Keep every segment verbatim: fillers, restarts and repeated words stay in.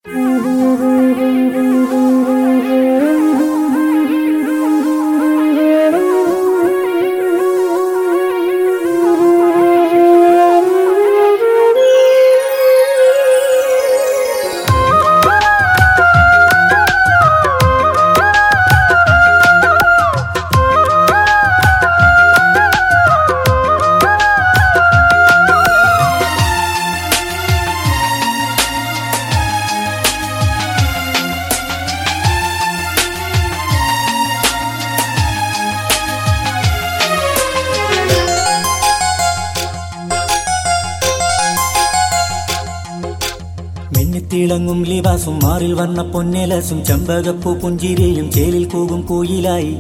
തിളങ്ങും ലിവാസും മാറിൽ വന്ന പൊന്നേലസും ചെമ്പകപ്പൂ പുഞ്ചിരിയും ചേലിൽ കൂകും കോയിലായി.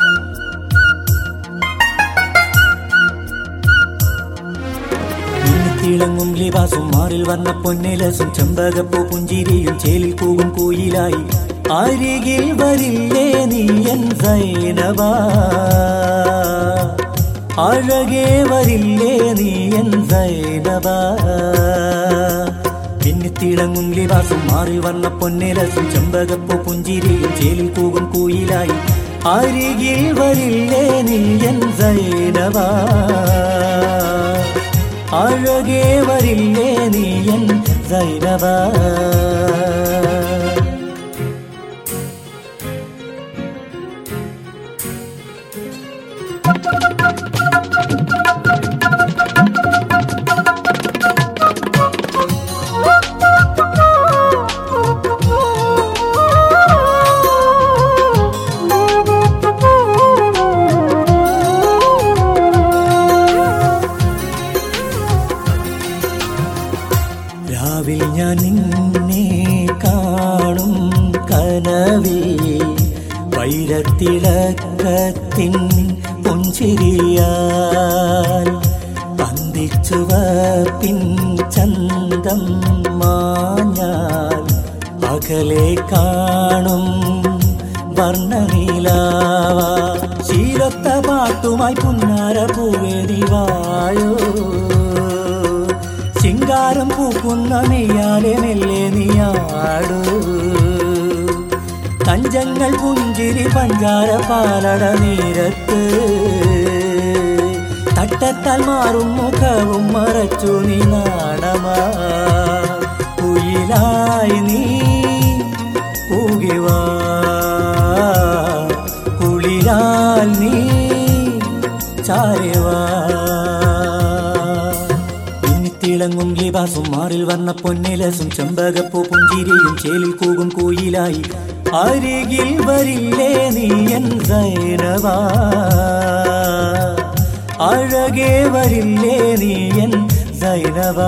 തിളങ്ങും ലിവാസും മാറിൽ വന്ന പൊന്നേലസും ചെമ്പകപ്പൂ പുഞ്ചിരിയും ചേലിൽ കൂകും കോയിലായി. അരികിൽ വരില്ലേ നീ എൻ സൈനബാ, അഴകേ വരില്ലേ നീ എൻ സൈനബാ. തിളങ്ങും ലിവാസും മാറിൽ വന്ന പൊന്നേലസും ചെമ്പകപ്പൂ പുഞ്ചിരിയും ചേലിൽ കൂകും കോയിലായി. അരികിൽ വരില്ലേ നീ എൻ സൈനബാ, അഴകേ വരില്ലേ നീ എൻ സൈനബാ. രാവിൽ ഞാൻ നിന്നെ കാണും കനവിൽ വൈരത്തിളക്കത്തിൻ പുഞ്ചിരിയാൽ പന്തിച്ചുവപ്പിൻ ചന്തം മാഞ്ഞാൽ അകലെ കാണും വർണ്ണനീലാവ. ശീലത്ത പാട്ടുമായി പുന്നാര പൂവേദിവായോ, ശിങ്കാരം പൂക്കുന്ന നെയ്യാലെ മെല്ലെ നീയാടൂ. കഞ്ചങ്ങൾ പുഞ്ചിരി പഞ്ചാര പാലട നീരത്ത്, തട്ടത്താൽ മാറും മുഖവും മറച്ചു നീ നാണമാ. കുയിലായി നീ പൂകിവാ, കുളിരാൽ നീ ചാരവാ. തിളങ്ങും ലിവാസും മാറിൽ വന്ന പൊന്നേലസും ചെമ്പകപ്പൂ പുഞ്ചിരിയും ചേലിൽ കൂകും കോയിലായി. അരികിൽ വരില്ലേ നീ എൻ സൈനബാ, അഴകേ വരില്ലേ നീ എൻ സൈനബാ.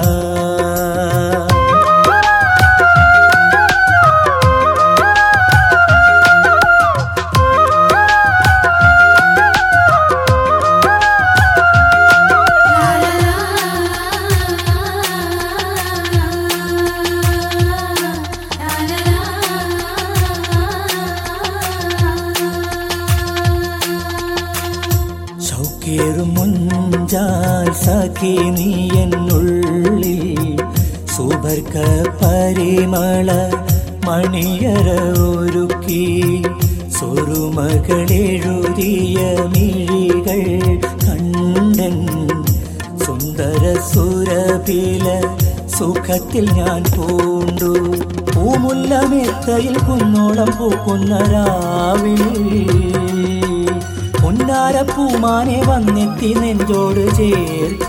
മുഞ്ചാൽ സഖി നീ എന്നുള്ളിൽ സുബർക്ക പരിമള മണിയറ ഒരുക്കി. സ്വരുമകളെഴുതിയ മിഴികൾ കണ്ടൻ സുന്ദര സുരഭില സുഖത്തിൽ ഞാൻ പൂണ്ടു. പൂമുല്ല മെത്തയിൽ കുന്നോളം പൂക്കുന്ന രാവിൽ പൊന്നാരപ്പൂമാനെ വന്നെത്തി നെഞ്ചോട് ചേർക്ക.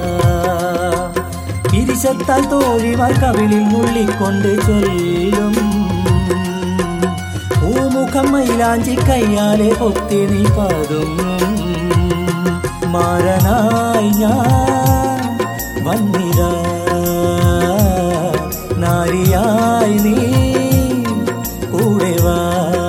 പിരിശത്താൽ തോഴിമാർ കവിളിൽ മുള്ളിക്കൊണ്ട് ചൊല്ലും. പൂമുഖം മൈലാഞ്ചി കയ്യാലെ പൊത്തി നീ പതുങ്ങും. മാരനായി ഞാൻ വന്നിരാ, നാരിയായി നീ കൂടെ വാ.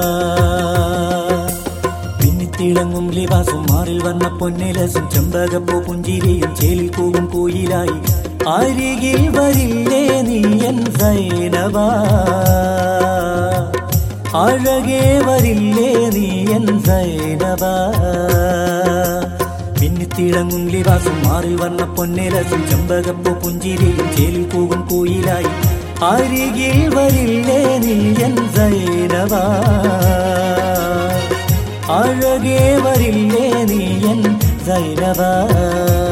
തിളങ്ങും ലിവാസും മാറിൽ വന്ന പൊന്നേലസും ചെമ്പകപ്പൂ പുഞ്ചിരിയും ചേലിൽ കൂകും കോയിലായി. അരികിൽ വരില്ലേ നീ എൻ സൈനബാ, അഴകേ വരില്ലേ നീ എൻ സൈനബാ. തിളങ്ങും ലിവാസും മാറിൽ വന്ന പൊന്നേലസും ചെമ്പകപ്പൂ പുഞ്ചിരിയും ചേലിൽ കൂകും കോയിലായി. അരികിൽ വരില്ലേ നീ എൻ സൈനബ അഴകേ വരില്ലേ നീ എൻ സൈനബ